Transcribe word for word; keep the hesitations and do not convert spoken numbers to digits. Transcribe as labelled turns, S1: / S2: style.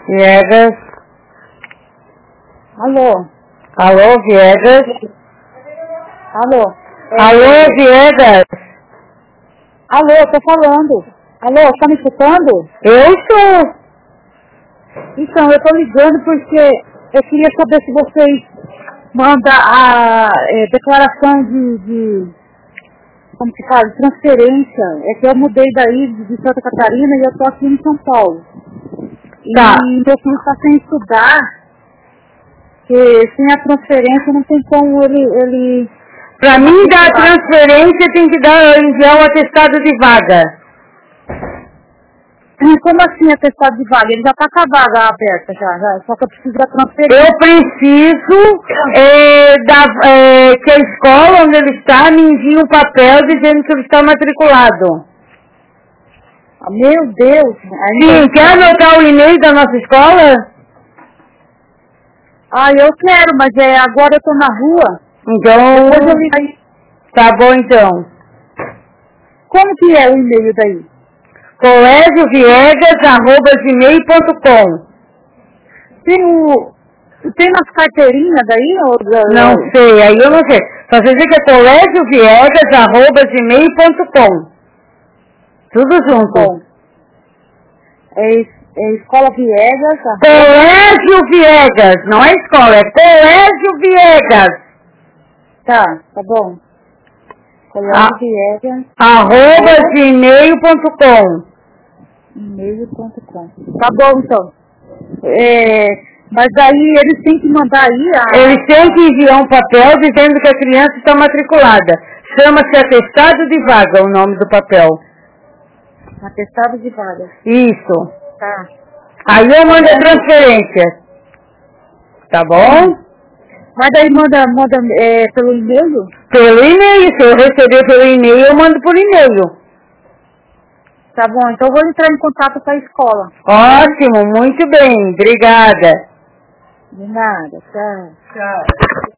S1: Viegas.
S2: Alô?
S1: Alô, Viegas?
S2: Alô?
S1: Alô, Viegas?
S2: Alô, eu tô falando. Alô, tá me escutando?
S1: Eu sou.
S2: Então, eu tô ligando porque eu queria saber se vocês mandam a é, declaração de, de, como se fala, de transferência. É que eu mudei daí de, de Santa Catarina e eu tô aqui em São Paulo.
S1: Tá.
S2: E meu filho está sem estudar, porque sem a transferência não tem como ele... ele
S1: Pra mim dar a transferência tem que dar, enviar um atestado de vaga.
S2: Como assim atestado de vaga? Ele já está com a vaga aberta já, já, só que eu preciso da transferência.
S1: Eu preciso é, da, é, que a escola onde ele está me envie um papel dizendo que ele está matriculado.
S2: Ah, meu Deus!
S1: Sim, quer anotar o e-mail da nossa escola?
S2: Ah, eu quero, mas é, agora eu estou na rua.
S1: Então,
S2: Depois eu ligo aí.
S1: Tá bom então.
S2: Como que é o e-mail daí?
S1: colégio viegas arroba gmail ponto com.
S2: Tem o... Tem umas carteirinhas daí? Ou...
S1: Não sei, aí eu não sei. Só sei dizer que é colégio viegas arroba gmail ponto com. Tudo junto.
S2: Bom, é, é Escola Viegas. Arroba...
S1: Colégio Viegas, não é escola, é Colégio Viegas.
S2: Tá, tá bom. Colégio
S1: Ah,
S2: Viegas.
S1: Arroba gmail ponto com.
S2: e-mail ponto com. Tá bom, então. É, mas aí eles têm que mandar aí a...
S1: Eles têm que enviar um papel dizendo que a criança está matriculada. Chama-se atestado de vaga o nome do papel.
S2: Atestado de vaga.
S1: Isso.
S2: Tá.
S1: Aí eu mando a transferência. Tá bom?
S2: Mas daí manda, manda é, pelo e-mail?
S1: Pelo e-mail. Se eu receber pelo e-mail, eu mando por e-mail.
S2: Tá bom, então eu vou entrar em contato com a escola.
S1: Ótimo, muito bem. Obrigada.
S2: De nada, tchau.
S1: Tchau.